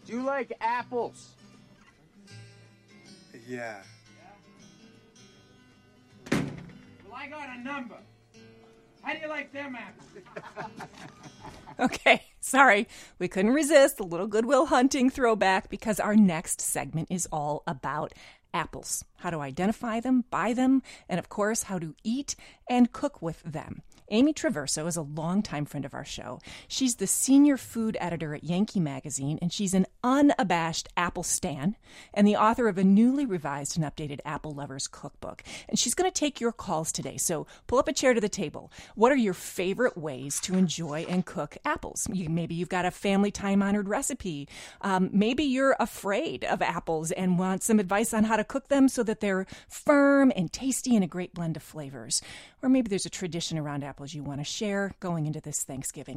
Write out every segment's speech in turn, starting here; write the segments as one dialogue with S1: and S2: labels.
S1: Do you like apples?
S2: Yeah.
S1: Well, I got a number. How do you like them apples?
S3: Okay, sorry. We couldn't resist a little Goodwill Hunting throwback because our next segment is all about apples. How to identify them, buy them, and of course, how to eat and cook with them. Amy Traverso is a longtime friend of our show. She's the senior food editor at Yankee Magazine, and she's an unabashed apple stan and the author of a newly revised and updated Apple Lovers Cookbook. And she's going to take your calls today, so pull up a chair to the table. What are your favorite ways to enjoy and cook apples? Maybe you've got a family time-honored recipe. Maybe you're afraid of apples and want some advice on how to cook them so that they're firm and tasty and a great blend of flavors. Or maybe there's a tradition around apples you want to share going into this Thanksgiving.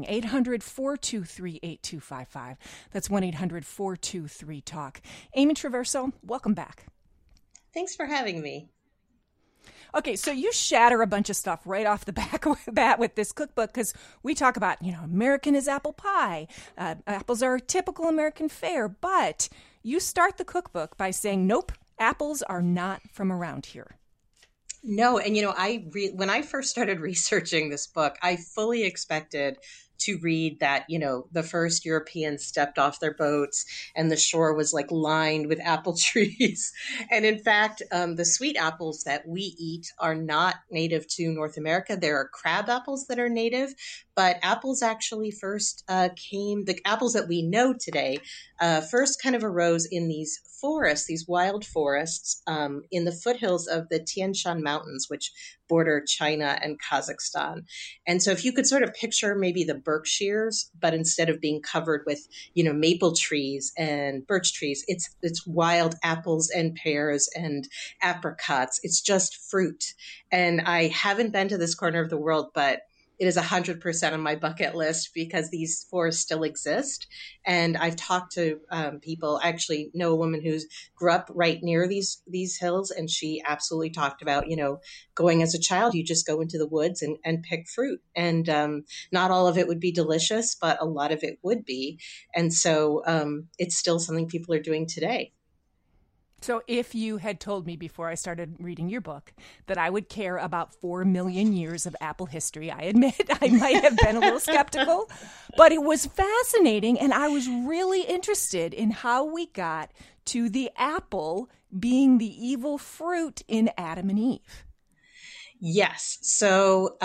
S3: 800-423-8255. That's 1-800-423-TALK. Amy Traverso, welcome back.
S4: Thanks for having me.
S3: Okay, so you shatter a bunch of stuff right off the bat with this cookbook because we talk about, American is apple pie. Apples are typical American fare, but you start the cookbook by saying, nope, apples are not from around here.
S4: No, and when I first started researching this book, I fully expected to read that, the first Europeans stepped off their boats and the shore was like lined with apple trees. And in fact, the sweet apples that we eat are not native to North America. There are crab apples that are native, but apples actually first the apples that we know today first kind of arose in these forests, these wild forests in the foothills of the Tian Shan Mountains, which border China and Kazakhstan. And so if you could sort of picture maybe the Berkshires, but instead of being covered with, maple trees and birch trees, it's wild apples and pears and apricots. It's just fruit. And I haven't been to this corner of the world, but it is 100% on my bucket list because these forests still exist. And I've talked to people. I actually know a woman who's grew up right near these hills, and she absolutely talked about, going as a child, you just go into the woods and pick fruit. And not all of it would be delicious, but a lot of it would be. And so it's still something people are doing today.
S3: So if you had told me before I started reading your book that I would care about 4 million years of apple history, I admit I might have been a little skeptical, but it was fascinating, and I was really interested in how we got to the apple being the evil fruit in Adam and Eve.
S4: Yes. So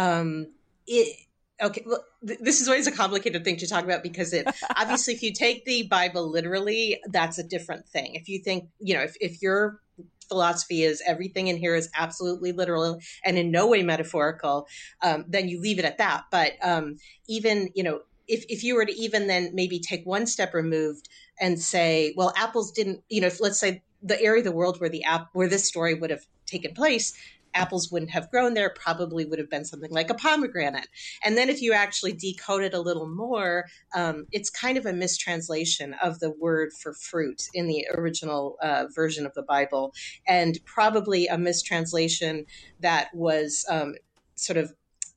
S4: okay, well, this is always a complicated thing to talk about because obviously, if you take the Bible literally, that's a different thing. If you think, if your philosophy is everything in here is absolutely literal and in no way metaphorical, then you leave it at that. But even, if you were to even then maybe take one step removed and say, well, apples didn't, if let's say the area of the world where this story would have taken place, apples wouldn't have grown there, probably would have been something like a pomegranate. And then if you actually decode it a little more, it's kind of a mistranslation of the word for fruit in the original version of the Bible, and probably a mistranslation that was sort of,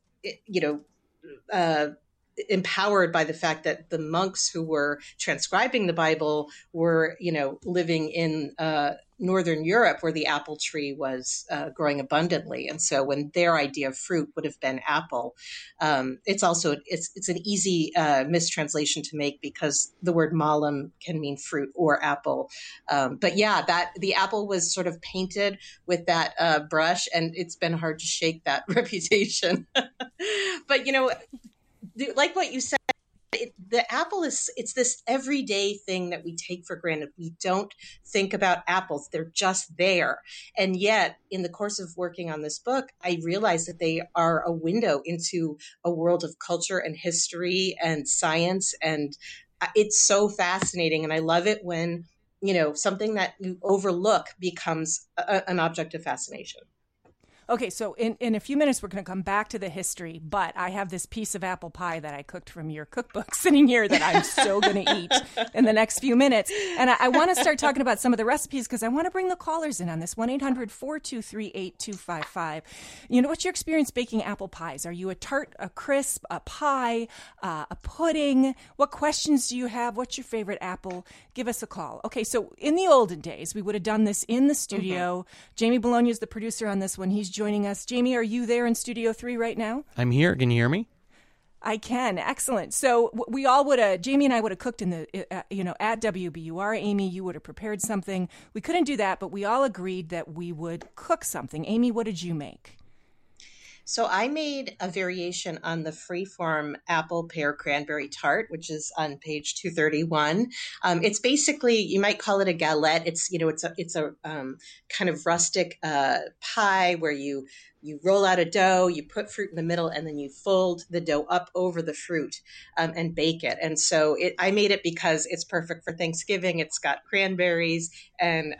S4: empowered by the fact that the monks who were transcribing the Bible were, living in Northern Europe where the apple tree was growing abundantly. And so when their idea of fruit would have been apple, it's an easy mistranslation to make because the word malum can mean fruit or apple. But yeah, that the apple was sort of painted with that brush, and it's been hard to shake that reputation. But, like what you said, the apple it's this everyday thing that we take for granted. We don't think about apples. They're just there. And yet, in the course of working on this book, I realized that they are a window into a world of culture and history and science. And it's so fascinating. And I love it when, something that you overlook becomes an object of fascination.
S3: Okay, so in a few minutes, we're going to come back to the history, but I have this piece of apple pie that I cooked from your cookbook sitting here that I'm so going to eat in the next few minutes. And I want to start talking about some of the recipes because I want to bring the callers in on this, 1-800-423-8255. You know, what's your experience baking apple pies? Are you a tart, a crisp, a pie, a pudding? What questions do you have? What's your favorite apple? Give us a call. Okay, so in the olden days, we would have done this in the studio. Jamie Bologna is the producer on this one. He's joining us. Jamie, are you there in Studio 3 right now?
S2: I'm here. Can you hear me?
S3: I can. Excellent. So we all would have, Jamie and I would have cooked in the, at WBUR. Amy, you would have prepared something. We couldn't do that, but we all agreed that we would cook something. Amy, what did you make?
S4: So I made a variation on the freeform apple pear cranberry tart, which is on page 231. It's basically, you might call it a galette. It's a kind of rustic pie where you roll out a dough, you put fruit in the middle, and then you fold the dough up over the fruit and bake it. And so I made it because it's perfect for Thanksgiving. It's got cranberries, and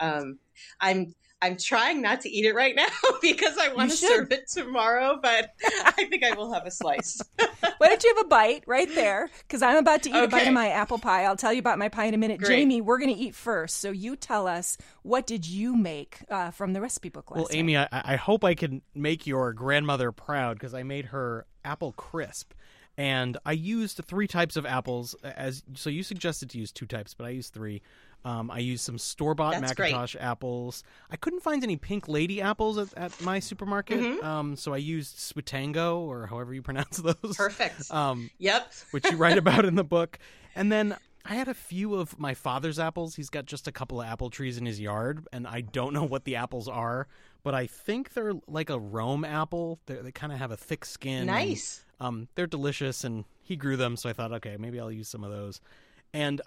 S4: I'm trying not to eat it right now because I want to serve it tomorrow, but I think I will have a slice.
S3: Why don't you have a bite right there? Because I'm about to eat a bite of my apple pie. I'll tell you about my pie in a minute.
S4: Great.
S3: Jamie, we're going to eat first. So you tell us, what did you make from the recipe book last
S2: Well, Amy, I hope I can make your grandmother proud because I made her apple crisp. And I used 3 types of apples. So you suggested to use 2 types, but I used 3. I used some store-bought Macintosh apples. I couldn't find any Pink Lady apples at my supermarket, so I used Sweetango, or however you pronounce those.
S4: Perfect.
S3: Yep.
S2: Which you write about in the book. And then I had a few of my father's apples. He's got just a couple of apple trees in his yard, and I don't know what the apples are, but I think they're like a Rome apple. They kind of have a thick skin.
S4: Nice.
S2: And, they're delicious, and he grew them, so I thought, okay, maybe I'll use some of those. And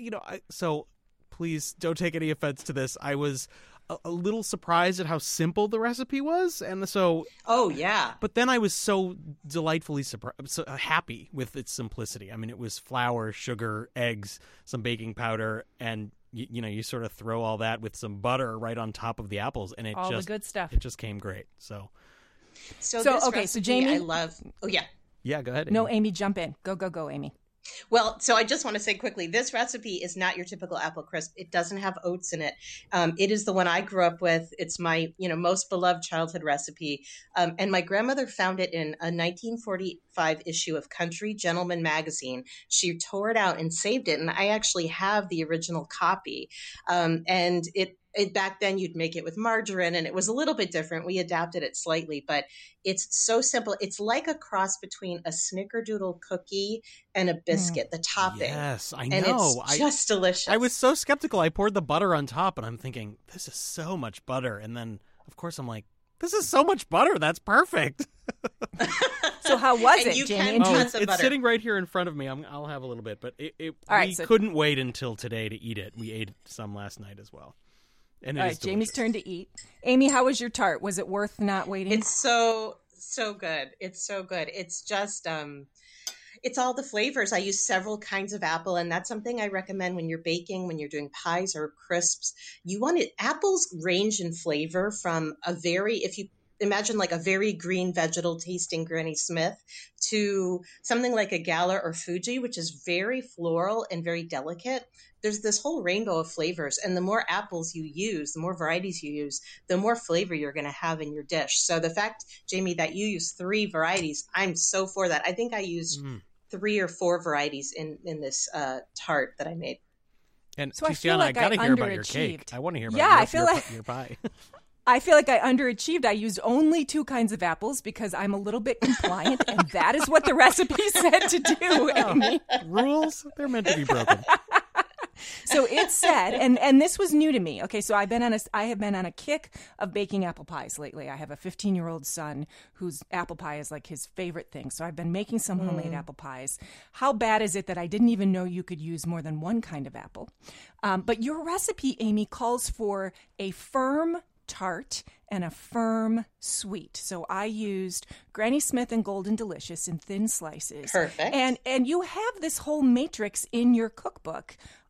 S2: so please don't take any offense to this. I was a little surprised at how simple the recipe was, and so but then I was so delightfully happy with its simplicity. I mean, it was flour, sugar, eggs, some baking powder, and you sort of throw all that with some butter right on top of the apples, and
S3: the good stuff.
S2: It just came great. So
S4: this recipe,
S3: so Jamie,
S4: I love. Oh yeah,
S2: go ahead. Amy.
S3: No, Amy, jump in. Go, Amy.
S4: Well, so I just want to say quickly, this recipe is not your typical apple crisp. It doesn't have oats in it. It is the one I grew up with. It's my, most beloved childhood recipe. And my grandmother found it in a 1945 issue of Country Gentleman magazine. She tore it out and saved it. And I actually have the original copy. And it back then you'd make it with margarine, and it was a little bit different. We adapted it slightly, but it's so simple. It's like a cross between a snickerdoodle cookie and a biscuit, the topping.
S2: Yes, I know.
S4: And it's just delicious.
S2: I was so skeptical. I poured the butter on top, and I'm thinking, this is so much butter. And then, of course, I'm like, this is so much butter. That's perfect.
S3: So how was it,
S4: you
S3: Jamie?
S2: It's sitting right here in front of me. I'll have a little bit, but we couldn't wait until today to eat it. We ate some last night as well. And
S3: all right, Jamie's turn to eat. Amy, how was your tart? Was it worth not waiting?
S4: It's so good. It's so good. It's just, it's all the flavors. I use several kinds of apple, and that's something I recommend when you're baking, when you're doing pies or crisps. Apples range in flavor from if you imagine like a very green vegetal tasting Granny Smith to something like a Gala or Fuji, which is very floral and very delicate. There's this whole rainbow of flavors, and the more apples you use, the more varieties you use, the more flavor you're going to have in your dish. So the fact, Jamie, that you use 3 varieties, I'm so for that. I think I used 3 or 4 varieties in this tart that I made.
S2: And
S3: so
S2: Tiziana, I got to hear about your cake. I want to hear about your pie.
S3: I feel like I underachieved. I used only 2 kinds of apples because I'm a little bit compliant, and that is what the recipe said to do, Amy.
S2: Rules, they're meant to be broken.
S3: So it said, and this was new to me. Okay, so I have been on a kick of baking apple pies lately. I have a 15-year-old son whose apple pie is like his favorite thing. So I've been making some homemade apple pies. How bad is it that I didn't even know you could use more than 1 kind of apple? But your recipe, Amy, calls for a firm tart and a firm sweet. So I used Granny Smith and Golden Delicious in thin slices.
S4: Perfect.
S3: And you have this whole matrix in your cookbook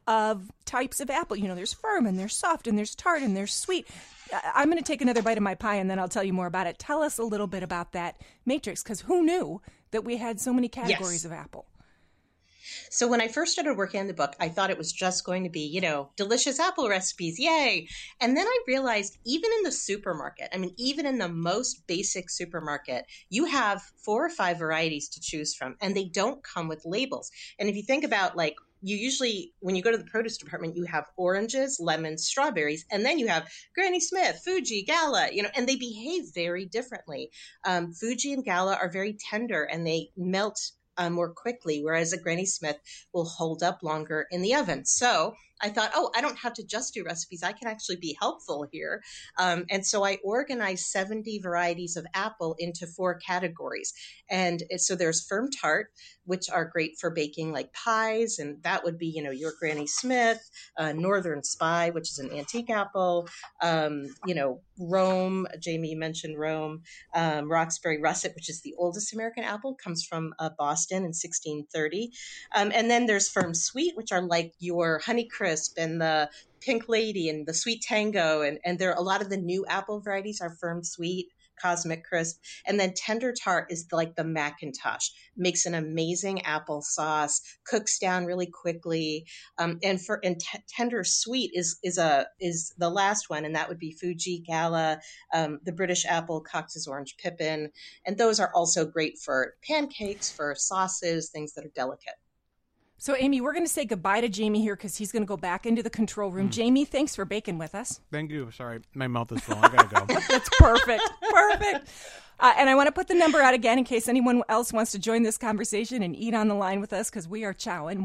S3: of types of apple. You know, there's firm and there's soft and there's tart and there's sweet. I'm going to take another bite of my pie and then I'll tell you more about it. Tell us a little bit about that matrix, because who knew that we had so many categories of apple?
S4: So when I first started working on the book, I thought it was just going to be, you know, delicious apple recipes, yay. And then I realized even in the supermarket, I mean, even in the most basic supermarket, you have 4 or 5 varieties to choose from, and they don't come with labels. And if you think about, like, you usually, when you go to the produce department, you have oranges, lemons, strawberries, and then you have Granny Smith, Fuji, Gala, you know, and they behave very differently. Fuji and Gala are very tender and they melt more quickly, whereas a Granny Smith will hold up longer in the oven. So I thought, oh, I don't have to just do recipes. I can actually be helpful here. And so I organized 70 varieties of apple into 4 categories. And so there's firm tart, which are great for baking like pies. And that would be, you know, your Granny Smith, Northern Spy, which is an antique apple, you know, Rome, Jamie, you mentioned Rome, Roxbury Russet, which is the oldest American apple, comes from Boston in 1630. And then there's firm sweet, which are like your Honeycrisp and the Pink Lady and the Sweet Tango. And there are a lot of the new apple varieties are firm sweet, Cosmic Crisp. And then tender tart is like the Macintosh, makes an amazing apple sauce, cooks down really quickly. And tender sweet is the last one, and that would be Fuji, Gala, the British apple, Cox's Orange Pippin. And those are also great for pancakes, for sauces, things that are delicate.
S3: So, Amy, we're going to say goodbye to Jamie here because he's going to go back into the control room. Jamie, thanks for baking with us.
S2: Thank you. Sorry, my mouth is full. I got to go.
S3: That's perfect. Perfect. And I want to put the number out again in case anyone else wants to join this conversation and eat on the line with us, because we are chowing.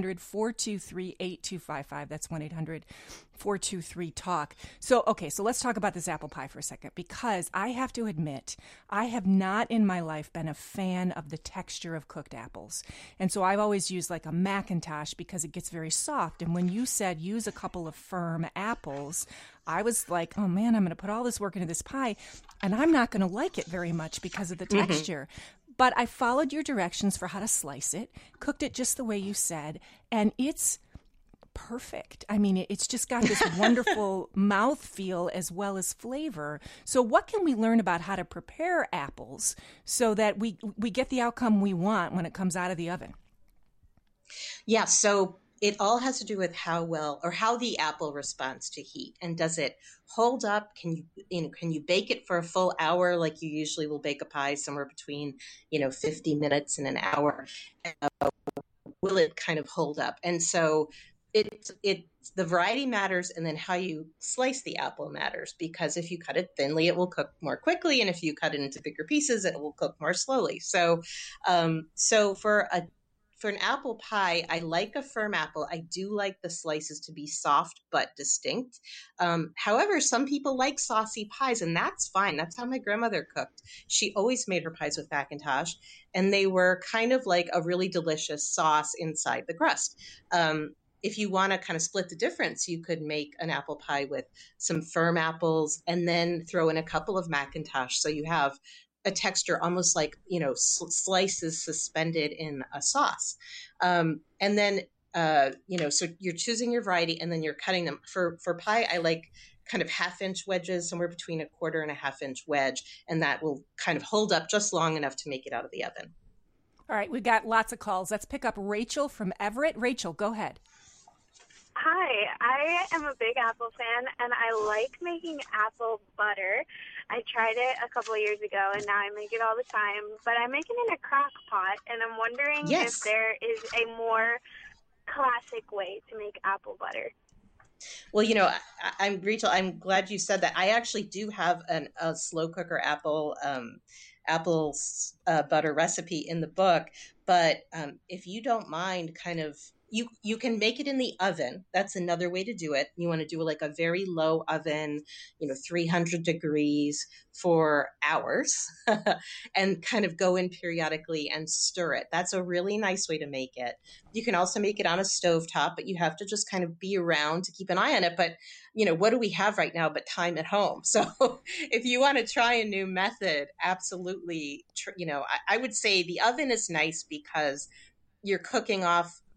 S3: 1-800-423-8255. That's 1-800-423-TALK. So, okay, so let's talk about this apple pie for a second, because I have to admit, I have not in my life been a fan of the texture of cooked apples. And so I've always used like a Macintosh because it gets very soft. And when you said use a couple of firm apples, I was like, oh man, I'm going to put all this work into this pie and I'm not going to like it very much because of the texture. But I followed your directions for how to slice it, cooked it just the way you said, and it's perfect. I mean, it's just got this wonderful mouthfeel as well as flavor. So what can we learn about how to prepare apples so that we get the outcome we want when it comes out of the oven?
S4: Yeah, so it all has to do with how well or how the apple responds to heat, and does it hold up? Can you bake it for a full hour like you usually will bake a pie, somewhere between 50 minutes and an hour? Will it kind of hold up? And so the variety matters, and then how you slice the apple matters, because if you cut it thinly, it will cook more quickly, and if you cut it into bigger pieces, it will cook more slowly. So for an apple pie, I like a firm apple. I do like the slices to be soft but distinct. However, some people like saucy pies, and that's fine. That's how my grandmother cooked. She always made her pies with Macintosh, and they were kind of like a really delicious sauce inside the crust. If you want to kind of split the difference, you could make an apple pie with some firm apples and then throw in a couple of Macintosh. So you have a texture almost like, slices suspended in a sauce. And then, so you're choosing your variety and then you're cutting them. For pie, I like kind of 1/2-inch wedges, somewhere between 1/4 and 1/2-inch wedge. And that will kind of hold up just long enough to make it out of the oven.
S3: All right, we've got lots of calls. Let's pick up Rachel from Everett. Rachel, go ahead.
S5: Hi, I am a big apple fan, and I like making apple butter. I tried it a couple of years ago, and now I make it all the time. But I make it in a crock pot, and I'm wondering if there is a more classic way to make apple butter.
S4: Well, Rachel, I'm glad you said that. I actually do have a slow cooker apple butter recipe in the book. But if you don't mind, kind of, you can make it in the oven. That's another way to do it. You want to do like a very low oven, 300 degrees for hours and kind of go in periodically and stir it. That's a really nice way to make it. You can also make it on a stovetop, but you have to just kind of be around to keep an eye on it. But, what do we have right now but time at home? So if you want to try a new method, absolutely, I would say the oven is nice because you're cooking off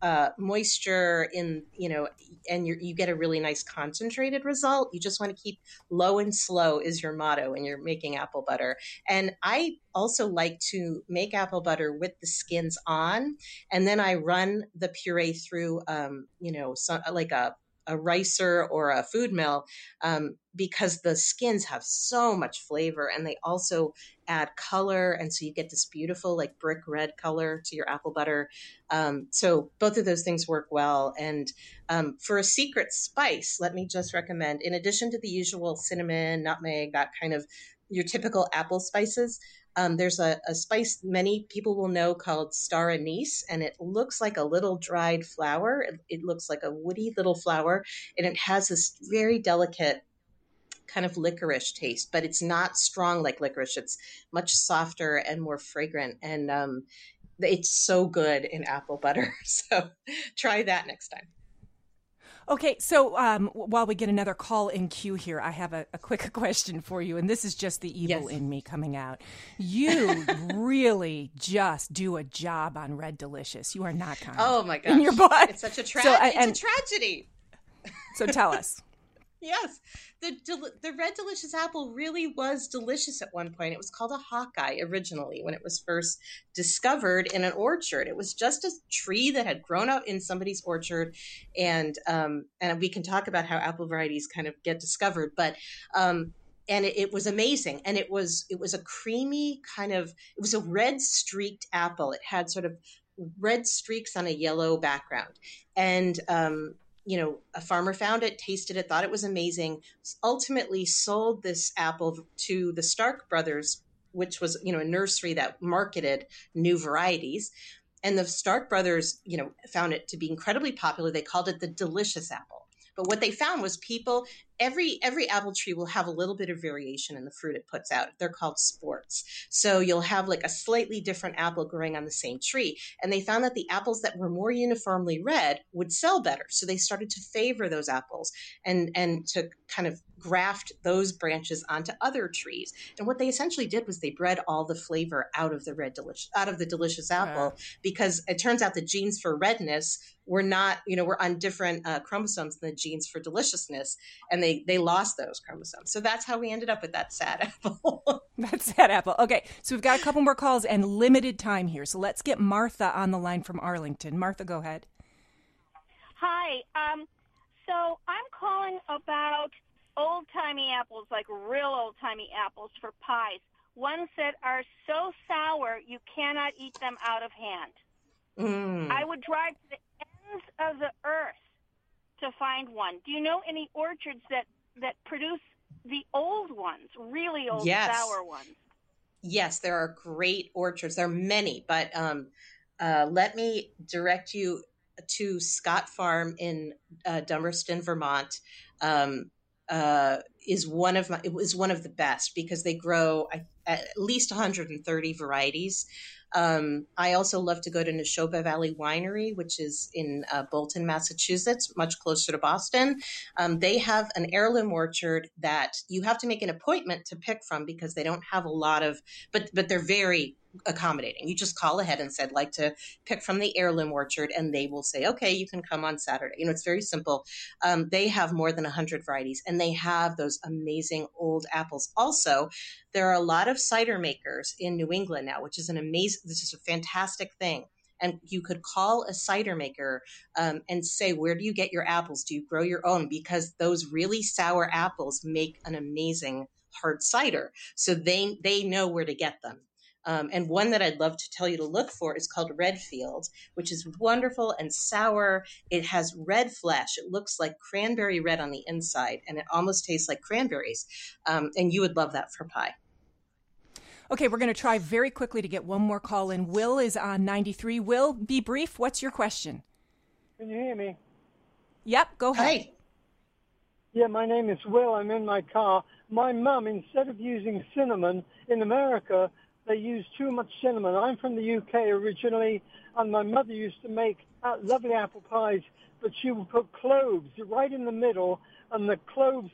S4: moisture in, and you get a really nice concentrated result. You just want to keep low and slow is your motto when you're making apple butter. And I also like to make apple butter with the skins on, and then I run the puree through, like a ricer or a food mill, because the skins have so much flavor, and they also add color, and so you get this beautiful like brick red color to your apple butter. So both of those things work well. And for a secret spice, let me just recommend, in addition to the usual cinnamon, nutmeg, that kind of your typical apple spices, there's a spice many people will know called star anise, and it looks like a little dried flower. It looks like a woody little flower, and it has this very delicate kind of licorice taste, but it's not strong like licorice. It's much softer and more fragrant, and it's so good in apple butter. So try that next time.
S3: Okay, so while we get another call in queue here, I have a quick question for you, and this is just the evil in me coming out. You really just do a job on Red Delicious. You are not kind.
S4: Oh my gosh.
S3: In your book.
S4: It's such a tragedy. It's a tragedy.
S3: So tell us.
S4: Yes, the Red Delicious apple really was delicious at one point. It was called a Hawkeye originally when it was first discovered in an orchard. It was just a tree that had grown up in somebody's orchard, and we can talk about how apple varieties kind of get discovered, but and it was amazing, and it was a creamy it was a red streaked apple. It had sort of red streaks on a yellow background, and a farmer found it, tasted it, thought it was amazing, ultimately sold this apple to the Stark brothers, which was, a nursery that marketed new varieties. And the Stark brothers, found it to be incredibly popular. They called it the delicious apple. But what they found was every apple tree will have a little bit of variation in the fruit it puts out. They're called sports. So you'll have like a slightly different apple growing on the same tree. And they found that the apples that were more uniformly red would sell better. So they started to favor those apples and to kind of graft those branches onto other trees. And what they essentially did was they bred all the flavor out of the delicious apple, because it turns out the genes for redness were not, we're on different chromosomes than the genes for deliciousness. And they lost those chromosomes. So that's how we ended up with that sad apple.
S3: That sad apple. Okay, so we've got a couple more calls and limited time here. So let's get Martha on the line from Arlington. Martha, go ahead.
S6: Hi. So I'm calling about old-timey apples, like real old-timey apples for pies. Ones that are so sour you cannot eat them out of hand. I would drive to the ends of the earth to find one. Do you know any orchards that produce the old ones, really old sour ones?
S4: Yes, there are great orchards. There are many, but let me direct you to Scott Farm in Dummerston, Vermont. It was one of the best because they grow at least 130 varieties. I also love to go to Neshoba Valley Winery, which is in Bolton, Massachusetts, much closer to Boston. They have an heirloom orchard that you have to make an appointment to pick from because they don't have a lot of, but they're very accommodating. You just call ahead and said, like to pick from the heirloom orchard, and they will say, okay, you can come on Saturday. It's very simple. They have more than 100 varieties, and they have those amazing old apples. Also, there are a lot of cider makers in New England now, which is this is a fantastic thing. And you could call a cider maker and say, where do you get your apples? Do you grow your own? Because those really sour apples make an amazing hard cider. So they know where to get them. And one that I'd love to tell you to look for is called Redfield, which is wonderful and sour. It has red flesh. It looks like cranberry red on the inside, and it almost tastes like cranberries. And you would love that for pie.
S3: Okay, we're going to try very quickly to get one more call in. Will is on 93. Will, be brief. What's your question?
S7: Can you hear me?
S3: Yep, go ahead.
S4: Hi.
S7: Yeah, my name is Will. I'm in my car. My mum, instead of using cinnamon, in America, they use too much cinnamon. I'm from the UK originally, and my mother used to make lovely apple pies, but she would put cloves right in the middle, and the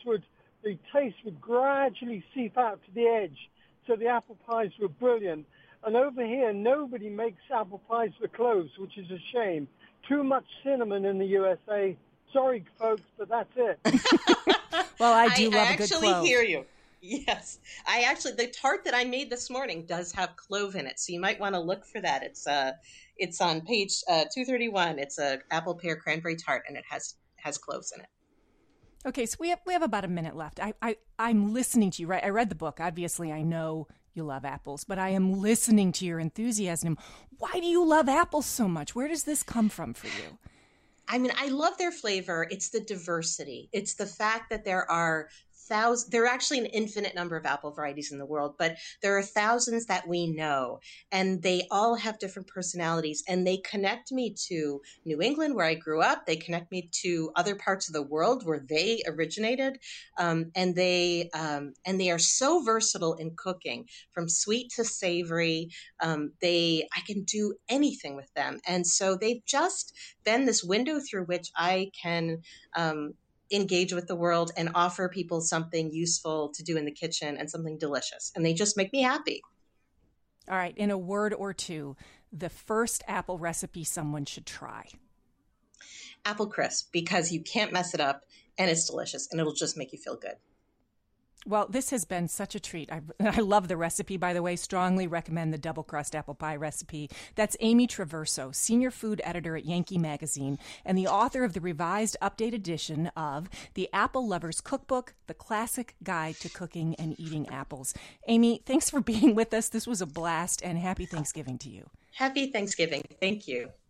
S7: taste would gradually seep out to the edge. So the apple pies were brilliant. And over here, nobody makes apple pies with cloves, which is a shame. Too much cinnamon in the USA. Sorry, folks, but that's it.
S3: Well, I do love a good clove.
S4: I actually hear you. Yes. The tart that I made this morning does have clove in it. So you might want to look for that. It's on page 231. It's a apple pear cranberry tart, and it has cloves in it.
S3: Okay, so we have about a minute left. I'm listening to you, right? I read the book. Obviously, I know you love apples, but I am listening to your enthusiasm. Why do you love apples so much? Where does this come from for you?
S4: I mean, I love their flavor. It's the diversity. It's the fact that there are actually an infinite number of apple varieties in the world, but there are thousands that we know, and they all have different personalities, and they connect me to New England, where I grew up. They connect me to other parts of the world where they originated, and they are so versatile in cooking, from sweet to savory. I can do anything with them, and so they've just been this window through which I can engage with the world and offer people something useful to do in the kitchen and something delicious. And they just make me happy.
S3: All right. In a word or two, the first apple recipe someone should try.
S4: Apple crisp, because you can't mess it up and it's delicious and it'll just make you feel good.
S3: Well, this has been such a treat. I love the recipe, by the way. Strongly recommend the double crust apple pie recipe. That's Amy Traverso, senior food editor at Yankee Magazine and the author of the revised updated edition of The Apple Lover's Cookbook, the classic guide to cooking and eating apples. Amy, thanks for being with us. This was a blast, and happy Thanksgiving to you.
S4: Happy Thanksgiving. Thank you.